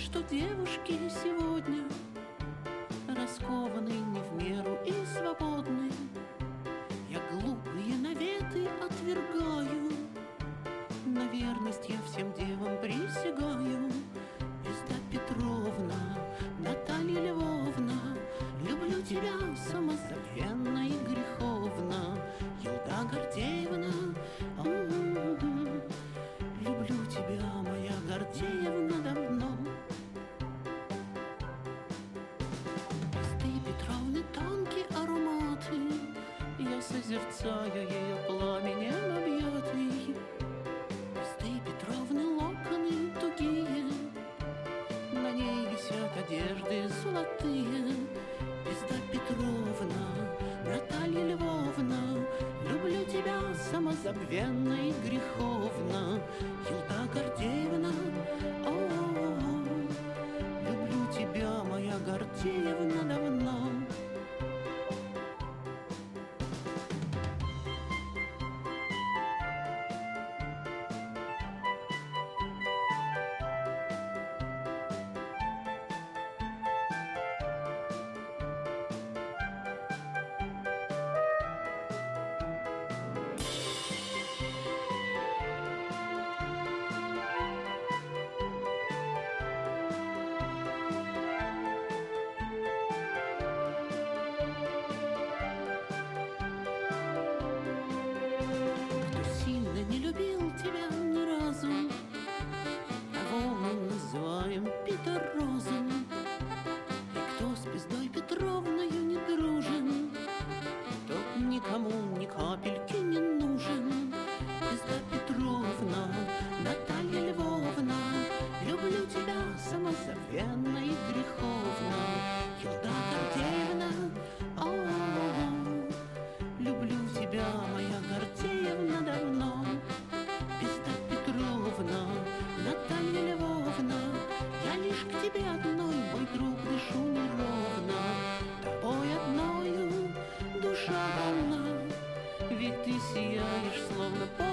что девушки сегодня раскованы не в меру и свободны. Я глупые наветы отвергаю, на верность я всем девам присягаю. Веста Петровна, Наталья Львовна, люблю тебя самозабвенно и греховно. Елда Гордеевна, люблю тебя, моя Гордеевна, давно. Весты Петровны тонкие ароматы, я созерцаю ее пламенем объятый. Весты Петровны локоны тугие, на ней висят одежды золотые. Веста Петровна, Наталья Львовна, люблю тебя самозабвенно и греховно. Елда Гордеевна, люблю тебя, моя Гордеевна, давно. Не любил тебя ни разу, того мы называем Петрозом. И кто с Вестой Петровною не дружен, тот никому ни капельки не нужен. Веста Петровна, Наталья Львовна, люблю тебя самозабвенно и греховно. Елда Гордеевна, люблю тебя, моя Гордеевна, давно. Веста Петровна, Наталья Львовна, я лишь к тебе одной, мой друг, дышу неровно. Тобой одною душа волна, ведь ты сияешь, словно